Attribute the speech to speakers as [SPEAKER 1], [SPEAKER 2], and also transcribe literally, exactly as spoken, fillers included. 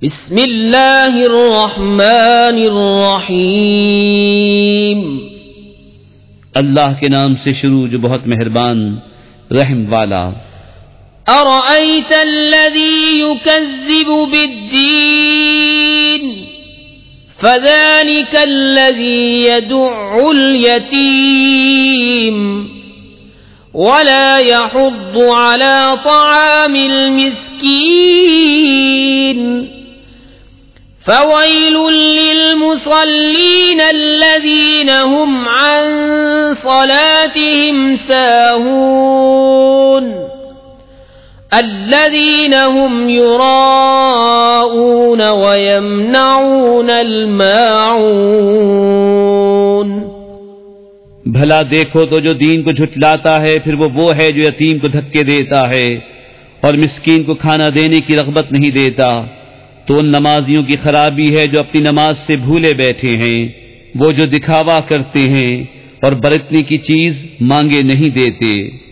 [SPEAKER 1] بسم اللہ الرحمن الرحیم،
[SPEAKER 2] اللہ کے نام سے شروع جو بہت مہربان رحم والا۔
[SPEAKER 1] ارأیت الذی یکذب بالدین فذلک الذی یدع الیتیم ولا يحض على طعام المسكين فويل للمصلين الذين هم عن صلاتهم ساهون الذين هم يراءون ويمنعون الماعون۔
[SPEAKER 2] بھلا دیکھو تو جو دین کو جھٹلاتا ہے پھر وہ وہ ہے جو یتیم کو دھکے دیتا ہے اور مسکین کو کھانا دینے کی رغبت نہیں دیتا، تو ان نمازیوں کی خرابی ہے جو اپنی نماز سے بھولے بیٹھے ہیں، وہ جو دکھاوا کرتے ہیں اور برتنے کی چیز مانگے نہیں دیتے۔